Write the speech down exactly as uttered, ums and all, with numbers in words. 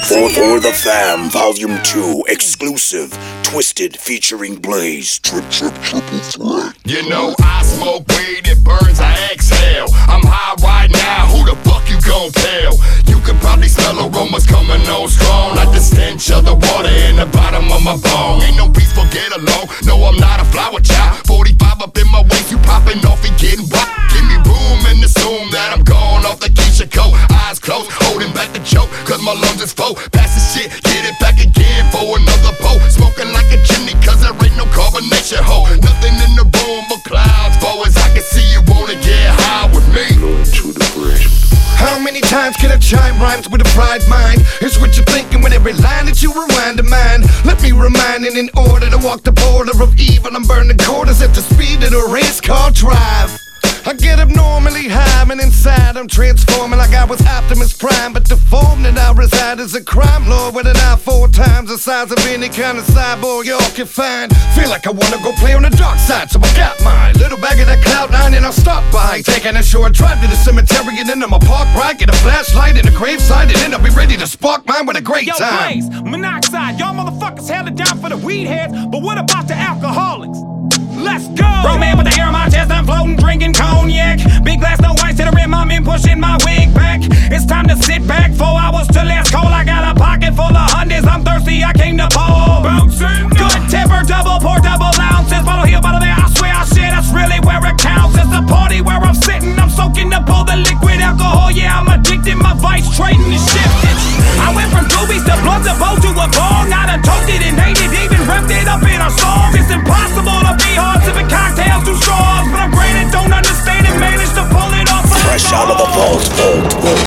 For, for the Fam, Volume two, exclusive, Twisted featuring Blaze. Trip, trip, triple threat. You know I smoke weed, it burns, I exhale. I'm high right now, who the fuck you gon' tell? You can probably smell aromas coming on strong, like the stench of the water in the bottom of my bone. Ain't no peace for get along, no I'm not a flower child. forty-five up in my waist, you popping off and getting wild. Give me room and assume that I'm gone off the Keisha coat. Eyes closed, holding back the joke, cause my lungs is full. Pass the shit, get it back again for another pole. Smoking like a chimney, cause there ain't no carbonation hole. Nothing in the room but clouds, far as I can see. You wanna get high with me? To the bridge. How many times can I chime rhymes with a fried mind? It's what you're thinking with every line that you rewind to mine. Let me remind it in order to walk the border of evil. I'm burning quarters at the speed of the race car drive. I get abnormally high, and inside I'm transforming like I was Optimus Prime. But the form that I reside is a crime lord with an eye four times the size of any kind of cyborg y'all can find. Feel like I wanna go play on the dark side, so I got my little bag of that cloud nine and I'll stop by. Taking a short drive to the cemetery and then I'm a park ride. Get a flashlight and a graveside and then I'll be ready to spark mine with a great Yo, time. Blaze, monoxide, y'all motherfuckers held it down for the weed heads, but what about the alcoholics? Let's go! Bro, man, with the air on my chest, I'm floating, drinking cognac. Big glass, no ice to the rim, I'm in pushing my wig back. It's time to sit back, four hours till it's cold. I got a pocket full of hundreds, I'm thirsty, I came to pour. Bouncing, good temper, double pour, double